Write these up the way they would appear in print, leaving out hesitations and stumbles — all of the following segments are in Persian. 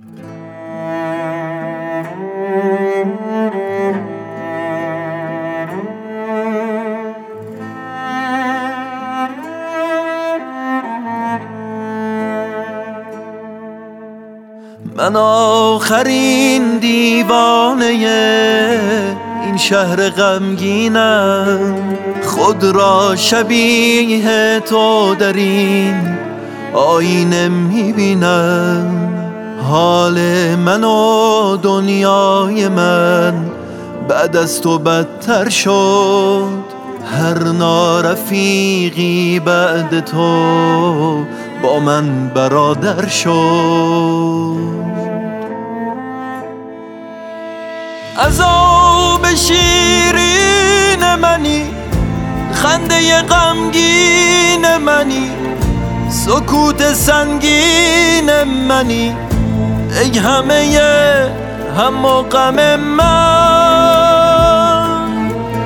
من آخرین دیوانه این شهر غمگینم، خود را شبیه تو در این آینه میبینم. حال من و دنیای من بعد از تو بدتر شد، هر نارفیقی بعد تو با من برادر شد. عذاب شیرین منی، خنده غمگین منی، سکوت سنگین منی، ای همه هم و غم من،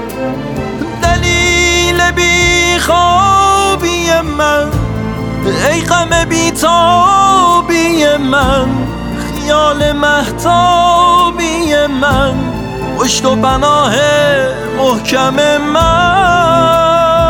دلیل بیخوابی من، ای غم بیتابی من، خیال مهتابی من، پشت و پناه محکم من.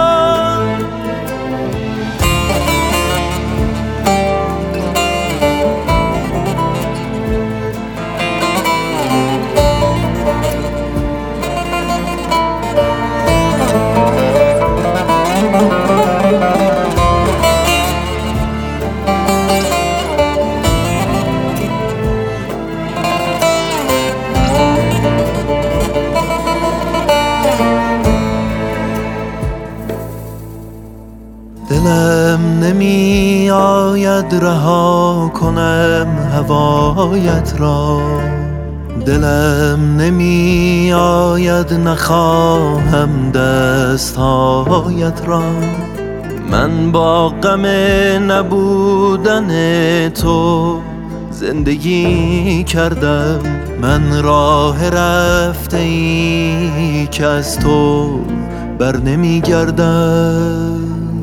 دلم نمی آید رها کنم هوایت را، دلم نمی آید نخواهم دستهایت را. من با غم نبودن تو زندگی کردم، من راه رفته ای که از تو بر نمی گردم.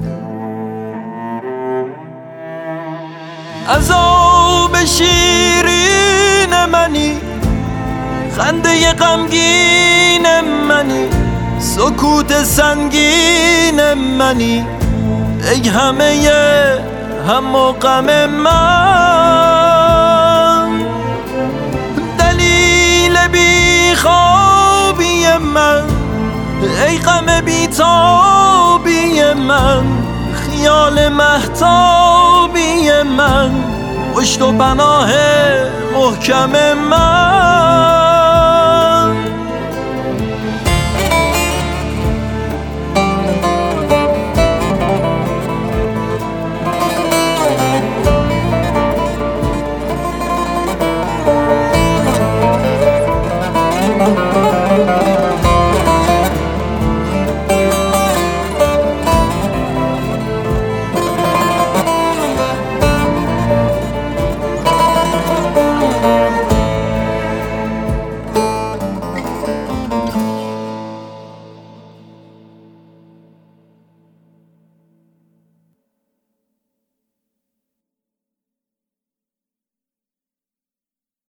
عذاب شیرین منی، خنده غمگین منی، سکوت سنگین منی، ای همه هم و غم من، دلیل بیخوابی من، ای غم بیتابی من، خیال مهتابی من، پشت و پناه محکم من.